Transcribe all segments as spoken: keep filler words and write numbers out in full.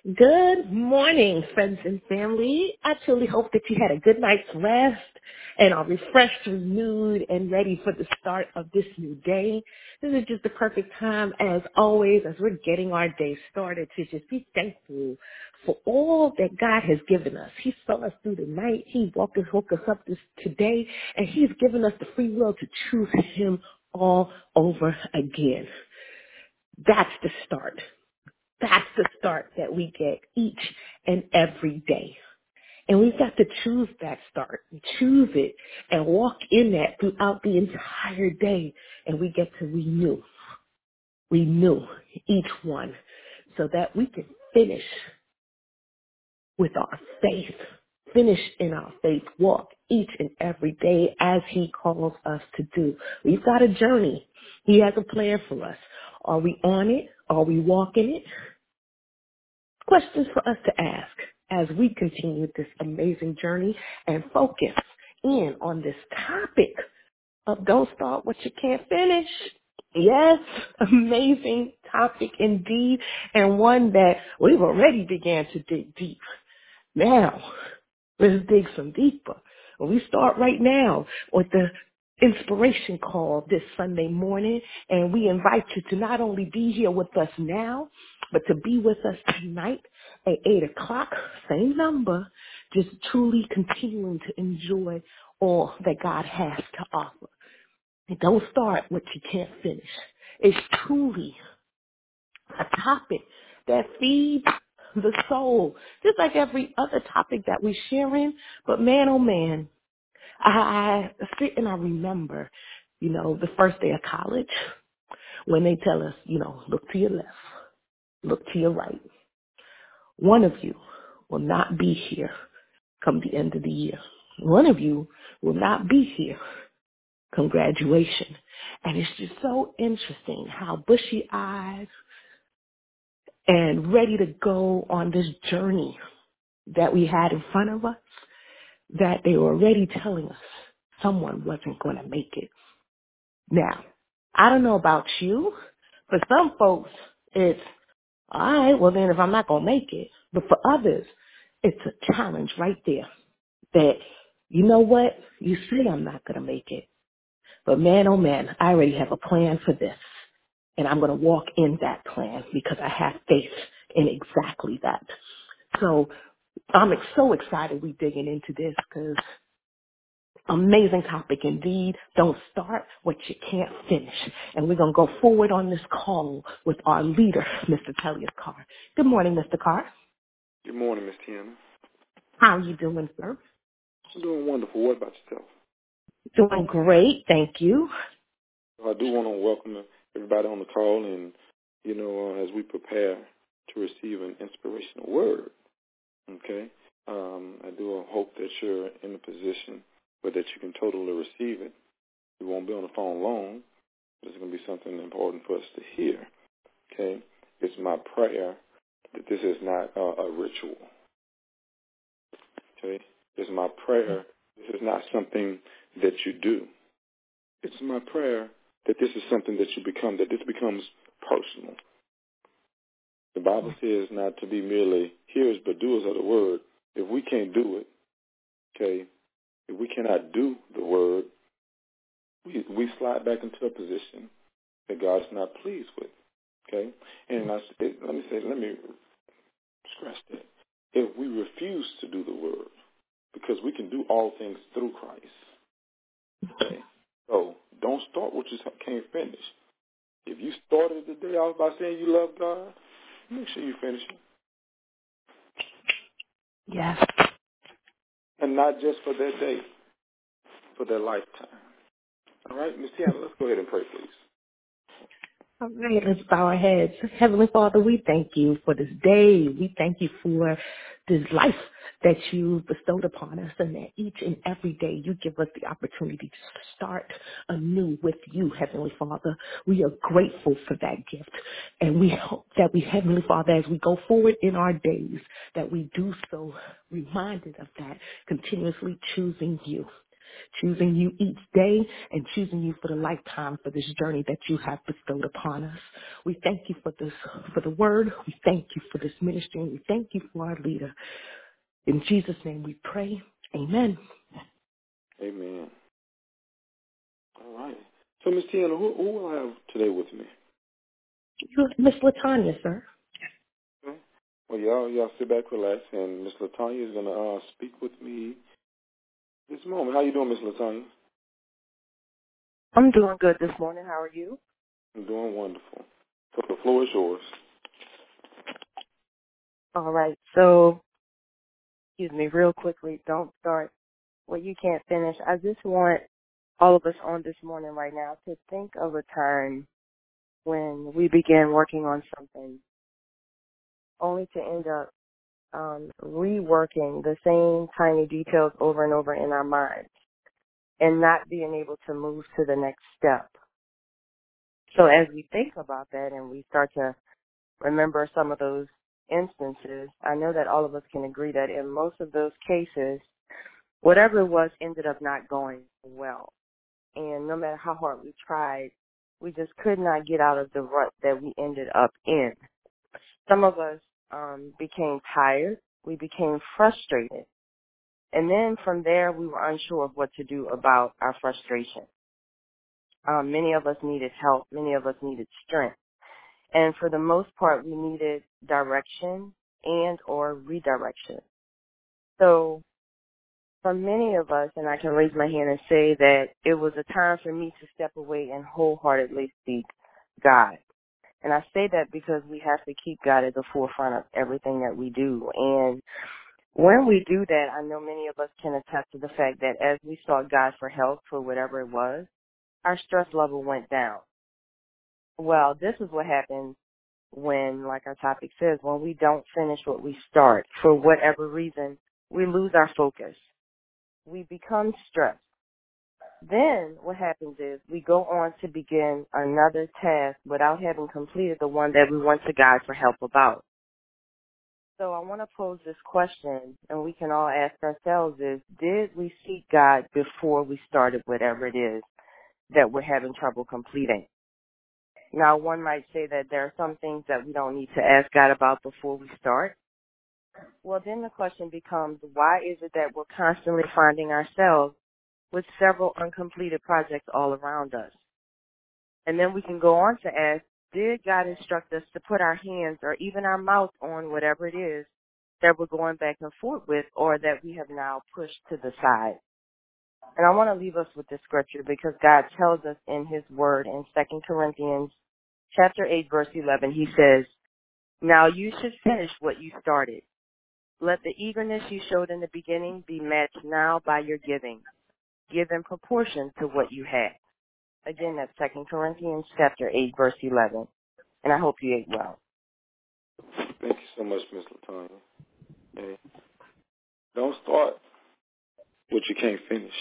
Good morning, friends and family. I truly hope that you had a good night's rest and are refreshed, renewed, and ready for the start of this new day. This is just the perfect time, as always, as we're getting our day started, to just be thankful for all that God has given us. He saw us through the night. He woke us, woke us up this today, and He's given us the free will to choose Him all over again. That's the start. That's the start that we get each and every day. And we've got to choose that start, choose it, and walk in that throughout the entire day. And we get to renew, renew each one so that we can finish with our faith, finish in our faith walk each and every day as He calls us to do. We've got a journey. He has a plan for us. Are we on it? Are we walking it? Questions for us to ask as we continue this amazing journey and focus in on this topic of don't start what you can't finish. Yes, amazing topic indeed, and one that we've already began to dig deep. Now, let's dig some deeper. Well, we start right now with the inspiration call this Sunday morning, and we invite you to not only be here with us now, but to be with us tonight at eight o'clock, same number, just truly continuing to enjoy all that God has to offer. And don't start what you can't finish. It's truly a topic that feeds the soul, just like every other topic that we're sharing. But man, oh man, I, I sit and I remember, you know, the first day of college when they tell us, you know, look to your left, look to your right. One of you will not be here come the end of the year. One of you will not be here come graduation. And it's just so interesting how bushy-eyed and ready to go on this journey that we had in front of us, that they were already telling us someone wasn't going to make it. Now, I don't know about you. For some folks, it's, all right, well then if I'm not going to make it. But for others, it's a challenge right there that, you know what, you say I'm not going to make it. But man, oh man, I already have a plan for this. And I'm going to walk in that plan because I have faith in exactly that. So I'm ex- so excited we're digging into this because amazing topic indeed. Don't start what you can't finish. And we're going to go forward on this call with our leader, Mister Tellius Carr. Good morning, Mister Carr. Good morning, Miss Tiana. How are you doing, sir? I'm doing wonderful. What about yourself? Doing great, thank you. I do want to welcome everybody on the call, and, you know, uh, as we prepare to receive an inspirational word, okay, um, I do hope that you're in a position where that you can totally receive it. We won't be on the phone long, but it's going to be something important for us to hear, okay? It's my prayer that this is not uh, a ritual, okay? It's my prayer this is not something that you do. It's my prayer that this is something that you become, that this becomes personal. The Bible says not to be merely hearers but doers of the word. If we can't do it, okay, if we cannot do the word, we, we slide back into a position that God's not pleased with, okay? And I, it, let me say, let me scratch that. If we refuse to do the word, because we can do all things through Christ, okay? So don't start what you can't finish. If you started the day off by saying you love God, make sure you finish it. Yes. And not just for that day, for their lifetime. All right, Miss Tiana, let's go ahead and pray, please. All right, let's bow our heads. Heavenly Father, we thank you for this day. We thank you for this life that you bestowed upon us, and that each and every day you give us the opportunity to start anew with you, Heavenly Father. We are grateful for that gift, and we hope that we, Heavenly Father, as we go forward in our days, that we do so reminded of that, continuously choosing you. choosing you each day and choosing you for the lifetime for this journey that you have bestowed upon us. We thank you for this, for the word. We thank you for this ministry, and we thank you for our leader. In Jesus' name we pray. Amen. Amen. All right. So, Miss Tiana, who, who will I have today with me? Miss LaTanya, sir. Okay. Well, y'all, y'all sit back, relax, and Miss LaTanya is going to uh, speak with me this moment. How you doing, Miss LaTanya? I'm doing good this morning. How are you? I'm doing wonderful. So the floor is yours. All right. So, excuse me, real quickly, don't start what you can't finish. I just want all of us on this morning right now to think of a time when we began working on something only to end up um, reworking the same tiny details over and over in our minds and not being able to move to the next step. So as we think about that and we start to remember some of those instances, I know that all of us can agree that in most of those cases, whatever it was ended up not going well. And no matter how hard we tried, we just could not get out of the rut that we ended up in. Some of us um, became tired. We became frustrated. And then from there, we were unsure of what to do about our frustration. Um, many of us needed help. Many of us needed strength. And for the most part, we needed direction and or redirection. So for many of us, and I can raise my hand and say that it was a time for me to step away and wholeheartedly seek God. And I say that because we have to keep God at the forefront of everything that we do. And when we do that, I know many of us can attest to the fact that as we sought God for help for whatever it was, our stress level went down. Well, this is what happens when, like our topic says, when we don't finish what we start. For whatever reason, we lose our focus. We become stressed. Then what happens is we go on to begin another task without having completed the one that we went to God for help about. So I want to pose this question, and we can all ask ourselves is, did we seek God before we started whatever it is that we're having trouble completing? Now, one might say that there are some things that we don't need to ask God about before we start. Well, then the question becomes, why is it that we're constantly finding ourselves with several uncompleted projects all around us? And then we can go on to ask, did God instruct us to put our hands or even our mouth on whatever it is that we're going back and forth with or that we have now pushed to the side? And I want to leave us with this scripture because God tells us in his word in Second Corinthians chapter eight, verse eleven, he says, now you should finish what you started. Let the eagerness you showed in the beginning be matched now by your giving. Give in proportion to what you have. Again, that's Second Corinthians chapter eight, verse eleven. And I hope you ate well. Thank you so much, Miss LaTanya. Hey, don't start what you can't finish.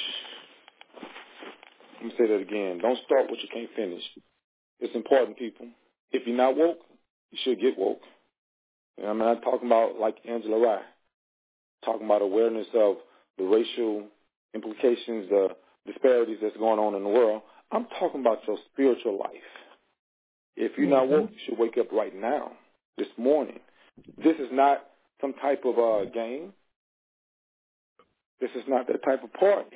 Let me say that again. Don't start what you can't finish. It's important, people. If you're not woke, you should get woke. And I'm not talking about like Angela Rye. Talking about awareness of the racial implications, the disparities that's going on in the world. I'm talking about your spiritual life. If you're not woke, you should wake up right now, this morning. This is not some type of uh, game. This is not that type of party.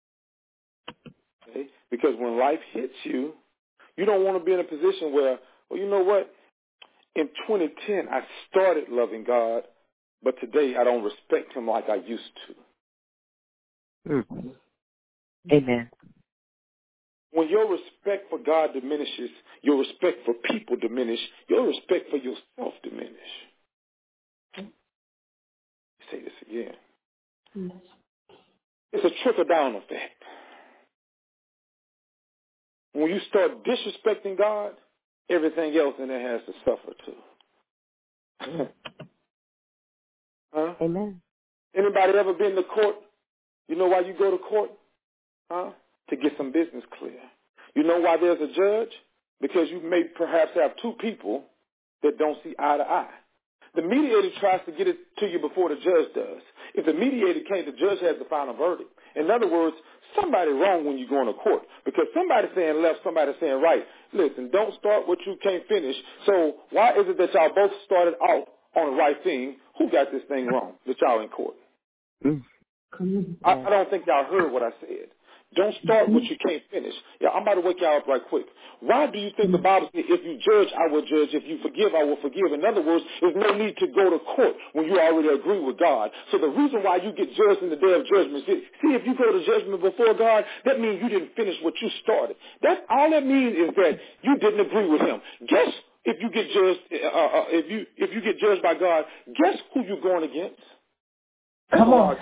Okay? Because when life hits you, you don't want to be in a position where, well, you know what? In twenty ten, I started loving God, but today I don't respect him like I used to. Mm-hmm. Amen. When your respect for God diminishes, your respect for people diminish, your respect for yourself diminish. Say this again. Yes. It's a trickle-down effect. When you start disrespecting God, everything else in there has to suffer too. Huh? Amen. Anybody ever been to court? You know why you go to court? Huh? To get some business clear. You know why there's a judge? Because you may perhaps have two people that don't see eye to eye. The mediator tries to get it to you before the judge does. If the mediator can't, the judge has the final verdict. In other words, somebody wrong when you go into court because somebody's saying left, somebody's saying right. Listen, don't start what you can't finish. So why is it that y'all both started out on the right thing? Who got this thing wrong that y'all in court? Mm. I, I don't think y'all heard what I said. Don't start what you can't finish. Yeah, I'm about to wake y'all up right quick. Why do you think the Bible says, if you judge, I will judge. If you forgive, I will forgive. In other words, there's no need to go to court when you already agree with God. So the reason why you get judged in the day of judgment, see, see if you go to judgment before God, that means you didn't finish what you started. That all that means is that you didn't agree with Him. Guess if you get judged, uh, uh, if you if you get judged by God, guess who you're going against? Come on.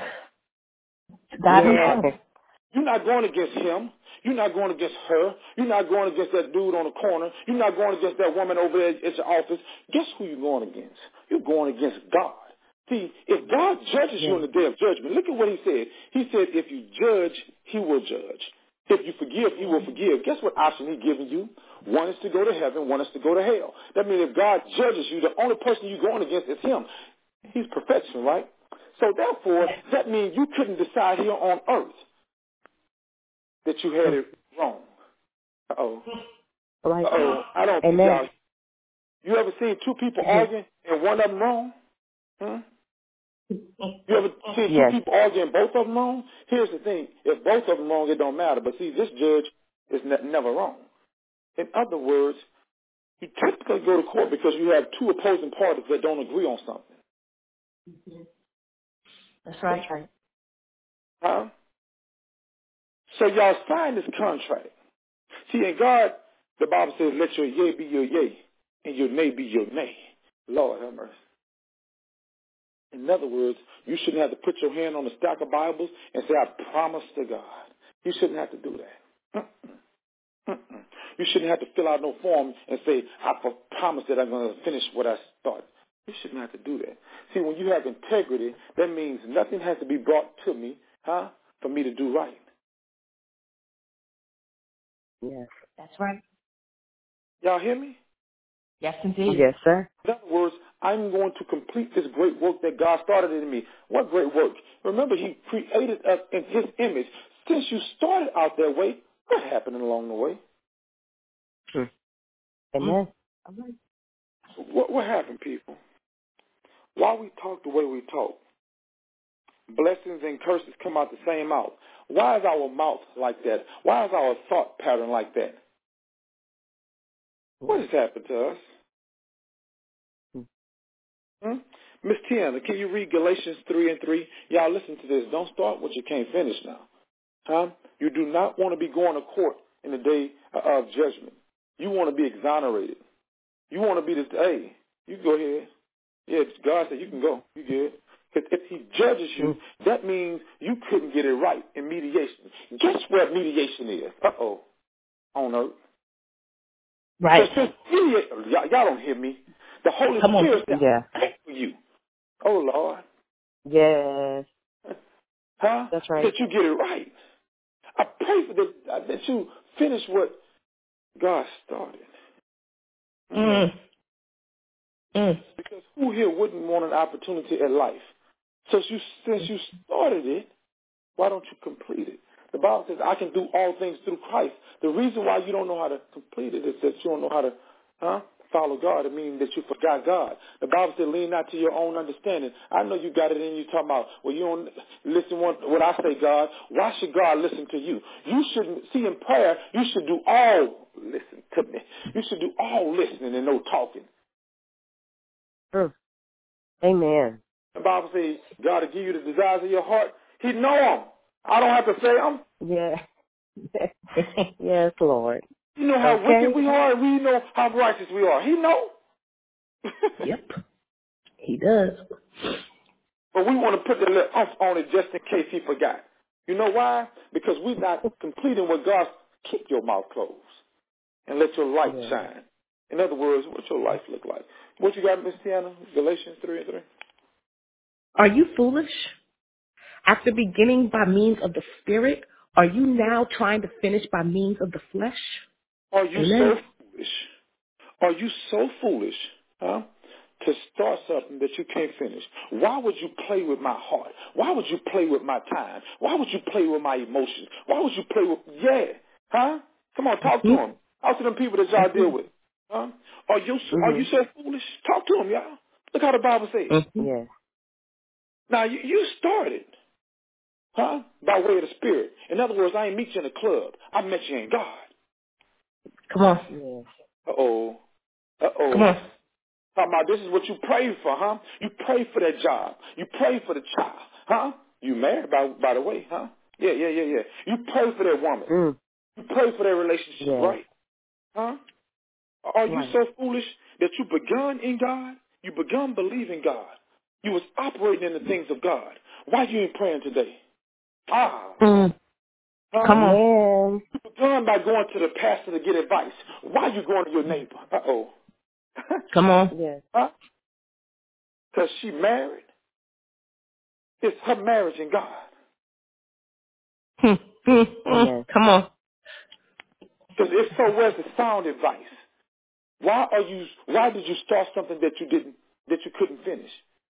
God himself. You're not going against him. You're not going against her. You're not going against that dude on the corner. You're not going against that woman over there at your office. Guess who you're going against? You're going against God. See, if God judges you on the day of judgment, look at what he said. He said, if you judge, he will judge. If you forgive, he will forgive. Guess what option he's giving you? One is to go to heaven, one is to go to hell. That means if God judges you, the only person you're going against is him. He's perfection, right? So therefore, that means you couldn't decide here on earth that you had it wrong. Uh-oh. Right. Uh-oh. I don't think y'all... You ever seen two people arguing and one of them wrong? Hmm? You ever seen two yes. people arguing and both of them wrong? Here's the thing. If both of them wrong, it don't matter. But see, this judge is ne- never wrong. In other words, you typically go to court because you have two opposing parties that don't agree on something. That's right. That's right. Huh? So y'all sign this contract. See, in God, the Bible says, let your yea be your yea and your nay be your nay. Lord have mercy. In other words, you shouldn't have to put your hand on a stack of Bibles and say, I promise to God. You shouldn't have to do that. Mm-mm. Mm-mm. You shouldn't have to fill out no form and say, I promise that I'm going to finish what I started. You shouldn't have to do that. See, when you have integrity, that means nothing has to be brought to me, huh, for me to do right. Yes. That's right. Y'all hear me? Yes, indeed. Yes, sir. In other words, I'm going to complete this great work that God started in me. What great work? Remember, he created us in his image. Since you started out that way, what happened along the way? Hmm. Amen. Mm. What, what happened, people? Why we talk the way we talk? Blessings and curses come out the same mouth. Why is our mouth like that? Why is our thought pattern like that? What has happened to us? Hmm? Miss Tiana, can you read Galatians three and three? Y'all listen to this. Don't start what you can't finish now. Huh? You do not want to be going to court in the day of judgment. You want to be exonerated. You want to be the, hey, you go ahead. Yeah, God said you can go. You good. Because if he judges you, that means you couldn't get it right in mediation. Guess what mediation is? Uh-oh. On earth. Right. So, mediate, y'all, y'all don't hear me. The Holy Come on. Spirit said, Yeah. I pray for you. Oh, Lord. Yes. Huh? That's right. That you get it right. I pray for that, uh, that you finish what God started. Mm. Mm. Because who here wouldn't want an opportunity at life? So you, since you started it, why don't you complete it? The Bible says, I can do all things through Christ. The reason why you don't know how to complete it is that you don't know how to huh, follow God. It means that you forgot God. The Bible says, lean not to your own understanding. I know you got it in you talking about, well, you don't listen what, what I say, God. Why should God listen to you? You shouldn't, see, in prayer, you should do all, listen to me, you should do all listening and no talking. True. Amen. The Bible says, God will give you the desires of your heart. He know them. I don't have to say them. Yeah. Yes, Lord. You know how Okay. wicked we are, and we know how righteous we are. He know. Yep. He does. But we want to put the little umph on it just in case he forgot. You know why? Because we're not completing what God. Keep your mouth closed and let your light Yeah. shine. In other words, what your life look like. What you got, Miss Tiana? Galatians three and three. Are you foolish? After beginning by means of the Spirit, are you now trying to finish by means of the flesh? Are you Amen. so foolish? Are you so foolish, huh, to start something that you can't finish? Why would you play with my heart? Why would you play with my time? Why would you play with my emotions? Why would you play with, yeah, huh? Come on, talk to them. Talk to them people that y'all deal with. Huh? Are you, Mm-hmm. are you so foolish? Talk to them, y'all. Look how the Bible says. Mm-hmm. Yes. Now, you, you started, huh, by way of the Spirit. In other words, I ain't meet you in a club. I met you in God. Come on. Yes. Uh-oh. Uh-oh. Come on. Talking about this is what you pray for, huh? You pray for that job. You pray for the child, huh? You married, by, by the way, huh? Yeah, yeah, yeah, yeah. You pray for that woman. Mm. You pray for that relationship, Yes. right? Huh? Are you Right. so foolish that you begun in God? You begun believing God. You was operating in the things of God. Why you ain't praying today? Ah. Mm. Huh? Come on. Man. You begun by going to the pastor to get advice. Why you going to your neighbor? Uh-oh. Come on. Yes. Huh? Because she married. It's her marriage in God. Hmm. Hmm. Amen. Come on. Because if so, where's the sound advice? Why are you? Why did you start something that you didn't, that you couldn't finish?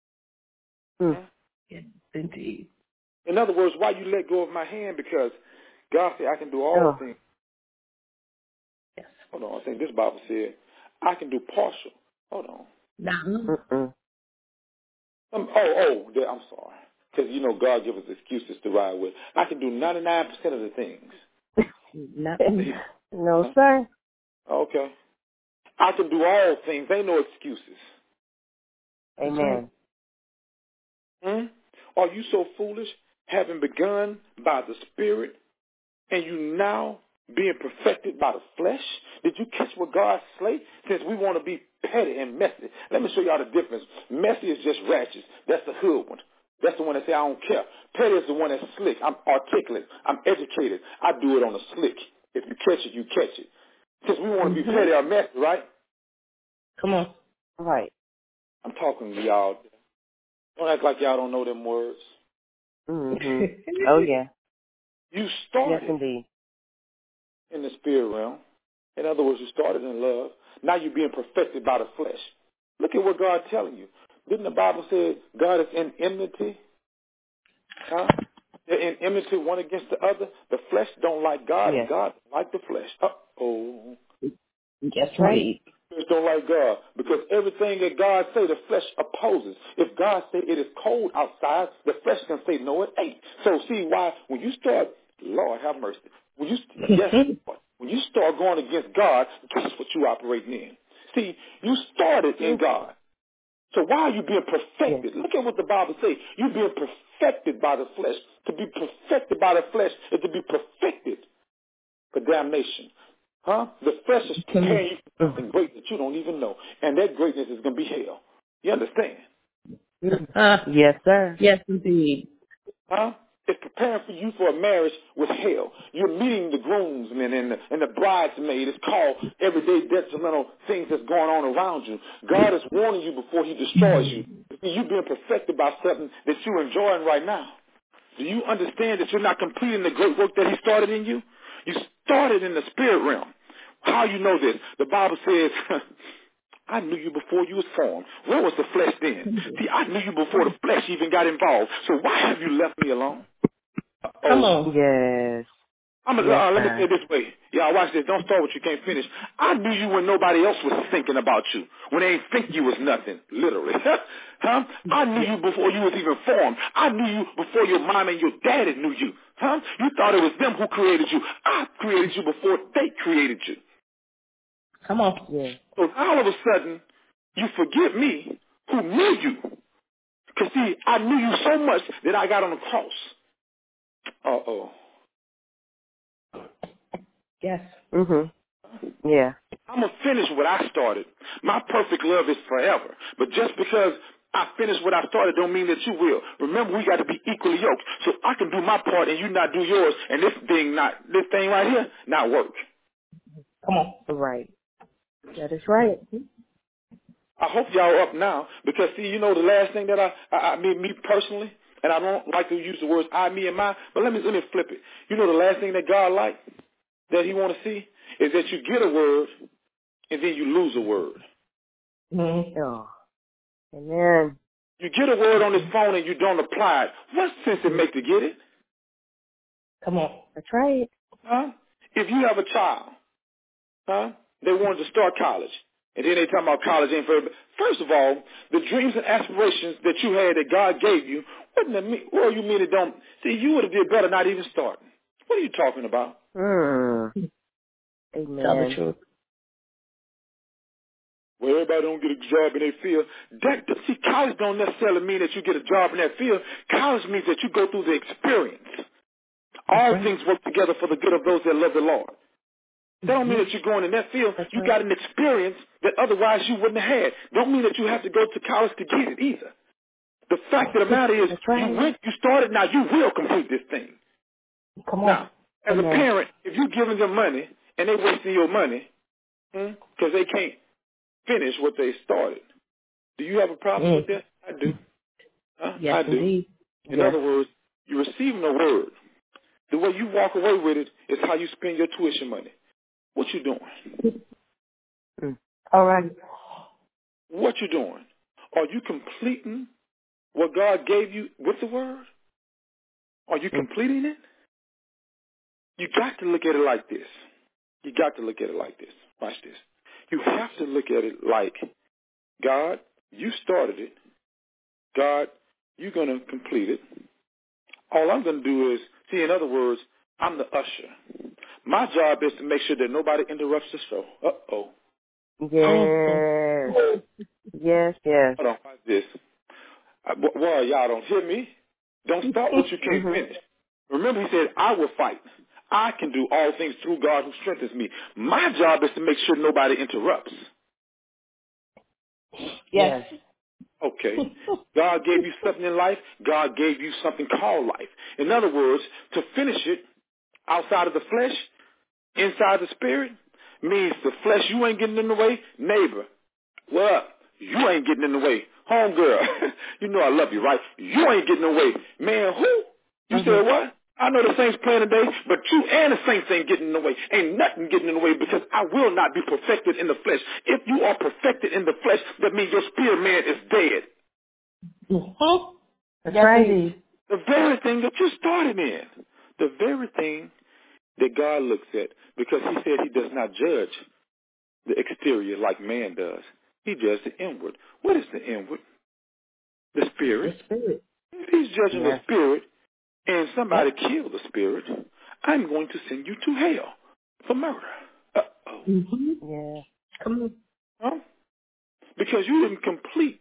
Mm. Huh? Yes, indeed. In other words, why you let go of my hand? Because God said I can do all Oh. things. Yes. Hold on, I think this Bible said I can do partial. Hold on. Now. Mm-mm. Um, oh, oh, there, I'm sorry. Because you know God gives us excuses to ride with. I can do ninety-nine percent of the things. Not. No, Huh? sir. Okay. I can do all things. Ain't no excuses. That's right. Amen. Hmm? Are you so foolish, having begun by the Spirit, and you now being perfected by the flesh? Did you catch what God slay? Since we want to be petty and messy. Let me show y'all the difference. Messy is just ratchet. That's the hood one. That's the one that say, I don't care. Petty is the one that's slick. I'm articulate. I'm educated. I do it on a slick. If you catch it, you catch it. Since we want to be Mm-hmm. petty or messy, right? Come on. Right. I'm talking to y'all. Don't act like y'all don't know them words. Mm-hmm. Oh, yeah. You Yes, started indeed. in the spirit realm. In other words, you started in love. Now you're being perfected by the flesh. Look at what God's telling you. Didn't the Bible say God is in enmity? Huh? They're in enmity one against the other. The flesh don't like God, and Yes. God don't like the flesh. Uh-oh. Yes, Right. indeed. Flesh don't like God, because everything that God say, the flesh opposes. If God say it is cold outside, the flesh can say no, it ain't. So see why when you start, Lord have mercy, when you yes, Lord, when you start going against God, guess what you operating in? See, you started in God. So why are you being Yes. perfected? Look at what the Bible says. You're being perfected by the flesh. To be perfected by the flesh is to be perfected for damnation. Huh? The flesh is preparing you for something great that you don't even know. And that greatness is going to be hell. You understand? Uh, Yes, sir. yes, indeed. Huh? It's preparing for you for a marriage with hell. You're meeting the groomsmen and the, and the bridesmaid. It's called everyday detrimental things that's going on around you. God is warning you before he destroys you. You're being perfected by something that you're enjoying right now. Do you understand that you're not completing the great work that he started in you? You started in the spirit realm. How you know this? The Bible says, I knew you before you was formed. Where was the flesh then? See, I knew you before the flesh even got involved. So why have you left me alone? Come Oh, on. Yes. I'm a, Yes, uh, let me say sir. it this way. Y'all watch this. Don't start what you can't finish. I knew you when nobody else was thinking about you. When they didn't think you was nothing. Literally. huh? I knew you before you was even formed. I knew you before your mom and your daddy knew you. Huh? You thought it was them who created you. I created you before they created you. Come on. Yes. So all of a sudden, you forget me who knew you. Because see, I knew you so much that I got on the cross. Uh-oh. Yes. Mm-hmm. Yeah. I'm going to finish what I started. My perfect love is forever. But just because I finished what I started don't mean that you will. Remember, we got to be equally yoked. So I can do my part and you not do yours, and this thing not, this thing right here, not work. Come on. Right. That is right. I hope y'all up now, because see, you know the last thing that I, I, I mean, me personally, and I don't like to use the words I, me, and my, but let me, let me flip it. You know the last thing that God like, that he want to see, is that you get a word, and then you lose a word. Mm-hmm. Oh. Amen. You get a word on this phone and you don't apply it. What sense it make to get it? Come on. That's right. Huh? If you have a child, huh? They wanted to start college. And then they talk about college ain't for everybody. First of all, the dreams and aspirations that you had that God gave you, what, do you mean, what do you mean it don't? See, you would have did better not even starting. What are you talking about? Mm. Tell the Amen. truth. Well, everybody don't get a job in their field. That, see, college don't necessarily mean that you get a job in that field. College means that you go through the experience. All right. things work together for the good of those that love the Lord. That don't mean that you're going in that field. That's You right. got an experience that otherwise you wouldn't have had. Don't mean that you have to go to college to get it either. The fact of the matter is, That's right. you went, you started, now you will complete this thing. Come on. Now, as a Amen. parent, if you're giving them money and they're wasting your money because they can't finish what they started, do you have a problem Mm. with that? I do. Huh? Yes, I do. indeed. In Yes. other words, you're receiving a word. The way you walk away with it is how you spend your tuition money. What you doing? Mm. All right. What you doing? Are you completing what God gave you with the word? Are you Mm. completing it? You got to look at it like this. You got to look at it like this. Watch this. You have to look at it like, God, you started it. God, you're going to complete it. All I'm going to do is, see, in other words, I'm the usher. My job is to make sure that nobody interrupts the show. Uh-oh. Yes. Yes, yes. Hold on. Watch this. Uh, Well, y'all don't hear me. Don't start what you can't Mm-hmm. finish. Remember, he said, I will fight. I can do all things through God who strengthens me. My job is to make sure nobody interrupts. Yes. Okay. God gave you something in life. God gave you something called life. In other words, to finish it outside of the flesh, inside the spirit, means the flesh, you ain't getting in the way. Neighbor, well, you ain't getting in the way. Homegirl, you know I love you, right? You ain't getting in the way. Man, who? You Mm-hmm. said what? I know the Saints playing today, but you and the Saints ain't getting in the way. Ain't nothing getting in the way because I will not be perfected in the flesh. If you are perfected in the flesh, that means your spirit man is dead. Mm-hmm. That's Yes, right. indeed. The very thing that you started in. The very thing that God looks at, because he said he does not judge the exterior like man does. He judges the inward. What is the inward? The spirit. The spirit. If he's judging the Yes. spirit and somebody Yep. killed the spirit, I'm going to send you to hell for murder. Uh-oh. Mm-hmm. Yeah. Come on. Huh? Because you didn't complete,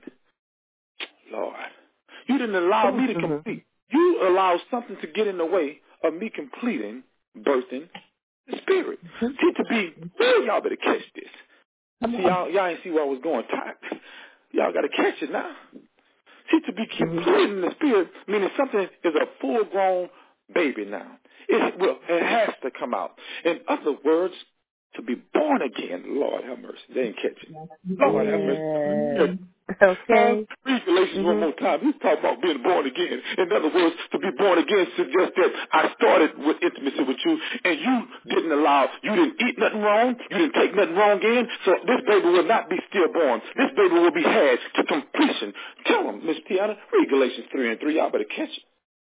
Lord. You didn't allow Come on. me to Mm-hmm. complete. You allowed something to get in the way of me completing, birthing the spirit. Mm-hmm. See, to be, well, y'all better catch this. Come See, on. y'all, y'all ain't see where I was going. Y'all got to catch it now. See, to be Mm-hmm. completed in the spirit, meaning something is a full-grown baby now. It, well, it has to come out. In other words, to be born again, Lord have mercy. They ain't catch it. Yes, Lord have mercy. Yes. indeed. Uh, Okay. read Galatians one Mm-hmm. more time. He's talking about being born again. In other words, to be born again suggests that I started with intimacy with you, and you didn't allow, you didn't eat nothing wrong, you didn't take nothing wrong in, so this baby will not be stillborn. This baby will be had to completion. Tell him, Miss Tiana, read Galatians three and three. Y'all better catch it.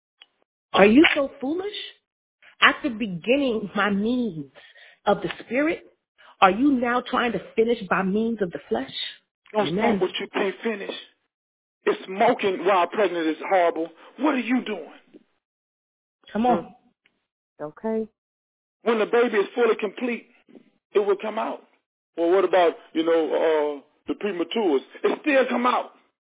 Are you so foolish? At the beginning, by means of the spirit, are you now trying to finish by means of the flesh? Don't start Amen. what you can't finish. If smoking while pregnant is horrible, what are you doing? Come Mm. on. Okay. When the baby is fully complete, it will come out. Well, what about, you know, uh, the prematures? It still come out.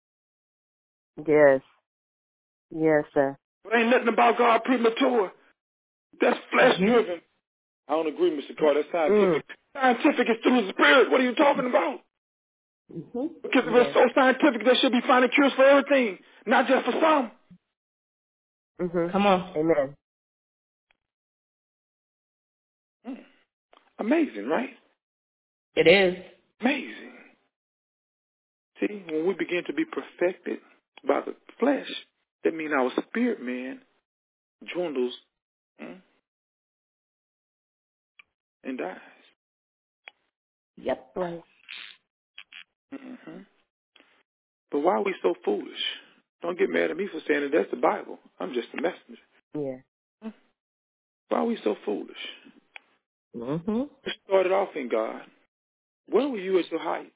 Yes. Yes, sir. But ain't nothing about God premature. That's flesh Mm-hmm. driven. I don't agree, Mister Carr. That's Mm. scientific. Scientific is through the spirit. What are you talking about? Mm-hmm. Because if Yes. it's so scientific, they should be finding cures for everything, not just for some. Mm-hmm. Come on. Amen. Hmm. Amazing, right? It is. Amazing. See, when we begin to be perfected by the flesh, that means our spirit man dwindles hmm, and dies. Yep. Right. Mm-hmm. But why are we so foolish? Don't get mad at me for saying that. That's the Bible. I'm just a messenger. Yeah. Why are we so foolish? Mm-hmm. You started off in God. Where were you at your height?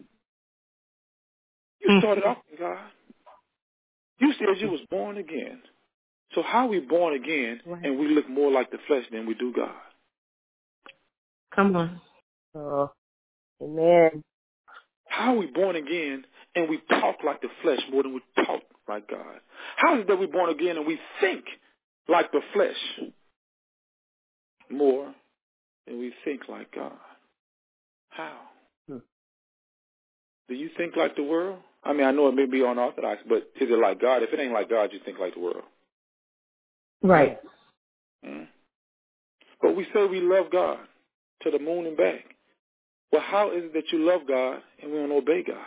You started off in God. You said you was born again. So how are we born again Right. and we look more like the flesh than we do God? Come on. Oh, amen. How are we born again and we talk like the flesh more than we talk like God? How is it that we're born again and we think like the flesh more than we think like God? How? Hmm. Do you think like the world? I mean, I know it may be unorthodox, but is it like God? If it ain't like God, you think like the world. Right. Mm. But we say we love God to the moon and back. Well, how is it that you love God and we don't obey God?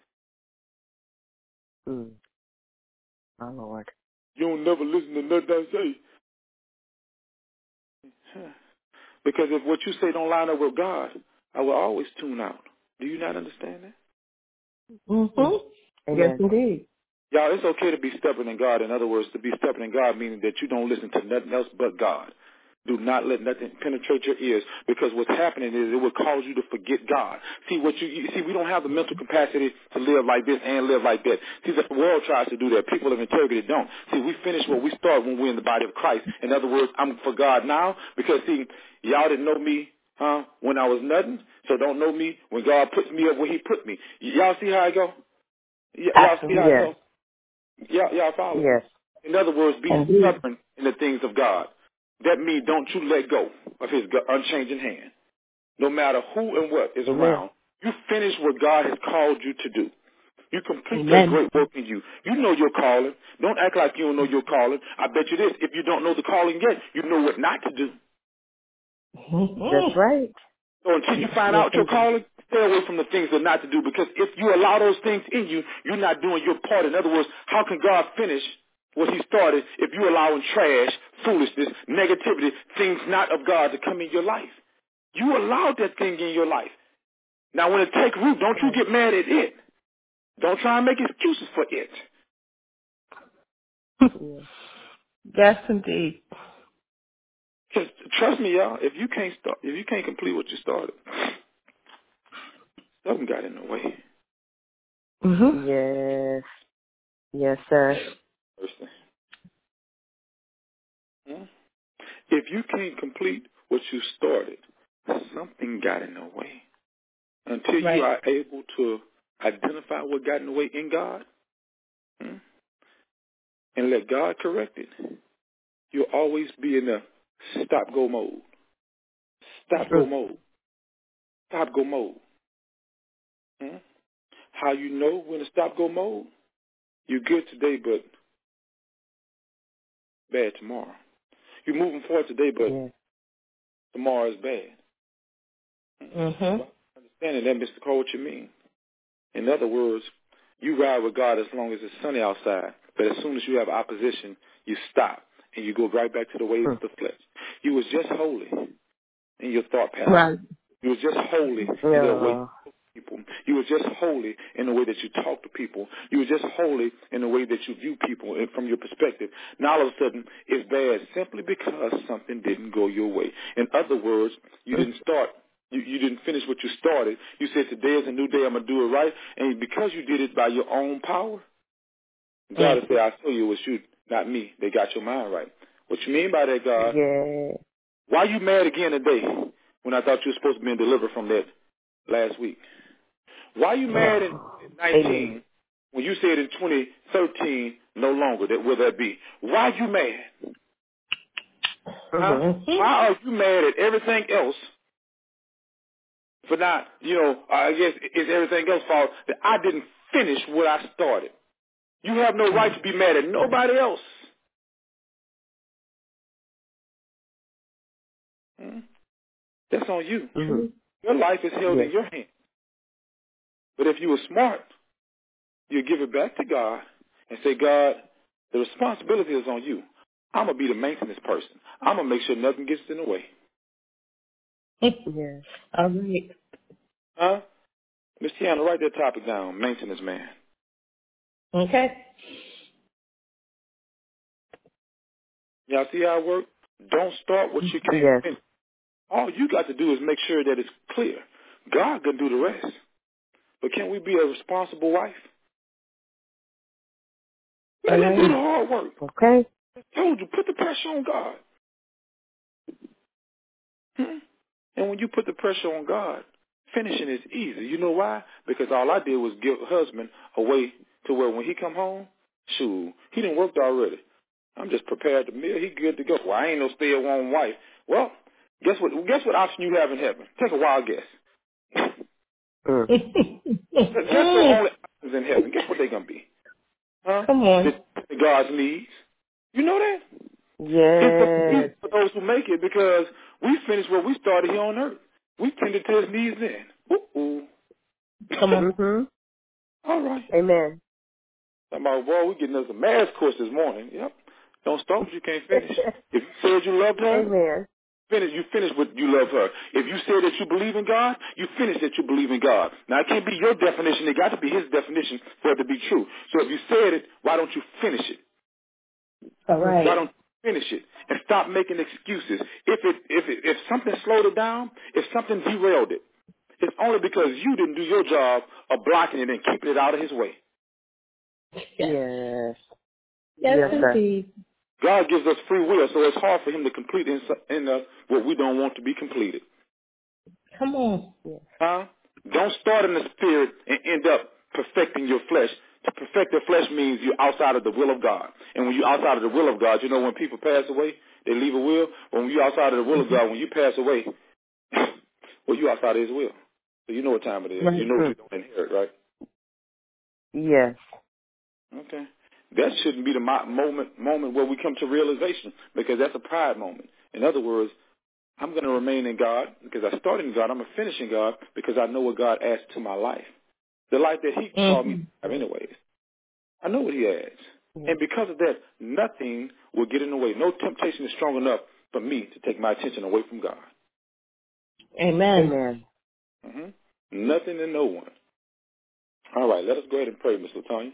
Hmm. My Lord. You don't never listen to nothing I say. Huh. Because if what you say don't line up with God, I will always tune out. Do you not understand that? Mm-hmm. Yes, Amen. indeed. Y'all, it's okay to be stubborn in God. In other words, to be stubborn in God meaning that you don't listen to nothing else but God. Do not let nothing penetrate your ears, because what's happening is it will cause you to forget God. See, what you, you see, we don't have the mental capacity to live like this and live like that. See, the world tries to do that. People of integrity don't. See, we finish what we start when we're in the body of Christ. In other words, I'm for God now, because see, y'all didn't know me huh, when I was nothing, so don't know me when God puts me up where He put me. Y- y'all see how I go? Y- y'all see how I Yes. go? Y'all, y'all follow? Yes. In other words, be Indeed. stubborn in the things of God. That means don't you let go of His unchanging hand. No matter who and what is Amen. around, you finish what God has called you to do. You complete that Amen. great work in you. You know your calling. Don't act like you don't know your calling. I bet you this, if you don't know the calling yet, you know what not to do. That's Mm-hmm. right. So until you find Yes, out your indeed. calling, stay away from the things that not to do, because if you allow those things in you, you're not doing your part. In other words, how can God finish what He started if you're allowing trash, foolishness, negativity, things not of God to come in your life? You allowed that thing in your life. Now when it takes root, don't you get mad at it. Don't try and make excuses for it. Yeah. Yes, indeed. Because trust me, y'all, if you can't start, if you can't complete what you started, something got in the way. Mm-hmm. Yes. Yes, sir. First thing. Hmm? If you can't complete what you started, something got in the way. Until you Right. are able to identify what got in the way in God, hmm, and let God correct it, you'll always be in the stop-go mode. Stop-go Mm. mode. Stop-go mode. Hmm? How you know when to stop-go mode? You're good today, but bad tomorrow. You're moving forward today, but Yes. tomorrow is bad. Mm-hmm. Well, understanding that, Mister Cole, what you mean? In other words, you ride with God as long as it's sunny outside, but as soon as you have opposition, you stop and you go right back to the ways Mm. of the flesh. You was just holy in your thought pattern. Right. You was just holy in the way Oh. people. You were just holy in the way that you talk to people. You were just holy in the way that you view people and from your perspective. Now all of a sudden it's bad simply because something didn't go your way. In other words, you Mm. didn't start. You, you didn't finish what you started. You said today is a new day. I'm gonna do it right. And because you did it by your own power, God Mm. will say, "I saw you. It was you, not me. They got your mind right." What you mean by that, God? Yeah. Why you mad again today when I thought you were supposed to be delivered from that last week? Why you mad in Oh. Amen. nineteen when you said in twenty thirteen no longer? That will that be? Why you mad? Huh? Mm-hmm. Why are you mad at everything else for not, you know, I guess it's everything else fault that I didn't finish what I started? You have no right to be mad at nobody else. Hmm? That's on you. Mm-hmm. Your life is held in Yes. your hands. But if you were smart, you give it back to God and say, God, the responsibility is on you. I'm going to be the maintenance person. I'm going to make sure nothing gets in the way. Yes. All right. Huh? Miss Tiana, write that topic down, maintenance man. Okay. Y'all see how it works? Don't start what you can't Yes. finish. All you got to do is make sure that it's clear. God can do the rest. But can we be a responsible wife? Let him do the hard work. Okay. I told you, put the pressure on God. Hmm? And when you put the pressure on God, finishing is easy. You know why? Because all I did was give husband a way to where when he come home, shoot, he done worked already. I'm just prepared the meal. He good to go. Well, I ain't no stay-at-home wife. Well, guess what? Guess what option you have in heaven? Take a wild guess. Mm. Guess the only options in heaven. Guess what they gonna be? Huh? Come on. The God's needs. You know that? Yes. It's for those who make it, because we finished what we started here on earth. We tended to his needs then. Ooh. Come on. Mhm. All right. Amen. Somebody, boy, we getting us a math course this morning. Yep. Don't start what you can't finish. If you said you loved her, Amen. finish. You finish what you love her. If you say that you believe in God, you finish that you believe in God. Now, it can't be your definition. It got to be his definition for it to be true. So if you said it, why don't you finish it? All right. Why don't you finish it and stop making excuses? If it, if it, if something slowed it down, if something derailed it, it's only because you didn't do your job of blocking it and keeping it out of his way. Yes. Yes, Yes, sir. indeed. God gives us free will, so it's hard for him to complete in, in uh, what we don't want to be completed. Come on. Huh? Don't start in the spirit and end up perfecting your flesh. To perfect the flesh means you're outside of the will of God. And when you're outside of the will of God, you know when people pass away, they leave a will. When you're outside of the will of God, when you pass away, well, you're outside of his will. So you know what time it is. Right. You know what you don't inherit, right? Yes. Okay. That shouldn't be the mo- moment moment where we come to realization, because that's a pride moment. In other words, I'm going to remain in God because I started in God. I'm going to finish in God because I know what God adds to my life. The life that he Mm-hmm. called me to have anyways. I know what he adds. Yes. And because of that, nothing will get in the way. No temptation is strong enough for me to take my attention away from God. Amen. Amen. Mm-hmm. Nothing and no one. All right, let us go ahead and pray, Miss LaTonya.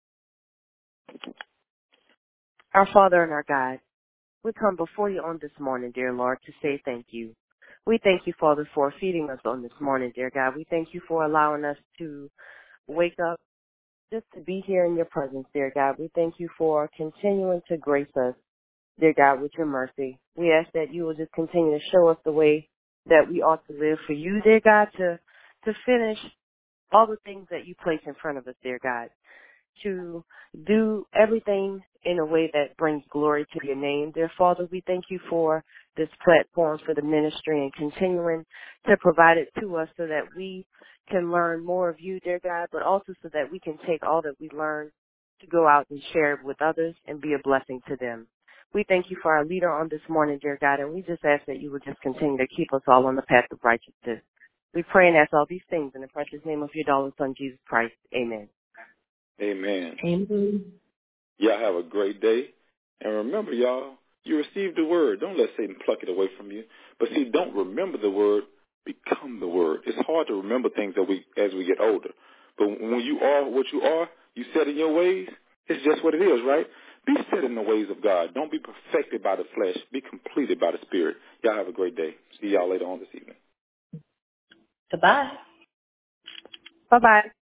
Our Father and our God, we come before you on this morning, dear Lord, to say thank you. We thank you, Father, for feeding us on this morning, dear God. We thank you for allowing us to wake up just to be here in your presence, dear God. We thank you for continuing to grace us, dear God, with your mercy. We ask that you will just continue to show us the way that we ought to live for you, dear God, to, to finish all the things that you place in front of us, dear God, to do everything in a way that brings glory to your name. Dear Father, we thank you for this platform for the ministry and continuing to provide it to us so that we can learn more of you, dear God, but also so that we can take all that we learn to go out and share it with others and be a blessing to them. We thank you for our leader on this morning, dear God, and we just ask that you would just continue to keep us all on the path of righteousness. We pray and ask all these things in the precious name of your darling Son, Jesus Christ. Amen. Amen. Amen. Y'all have a great day. And remember, y'all, you received the word. Don't let Satan pluck it away from you. But see, don't remember the word, become the word. It's hard to remember things that we as we get older. But when you are what you are, you set in your ways, it's just what it is, right? Be set in the ways of God. Don't be perfected by the flesh. Be completed by the Spirit. Y'all have a great day. See y'all later on this evening. Goodbye. Bye-bye.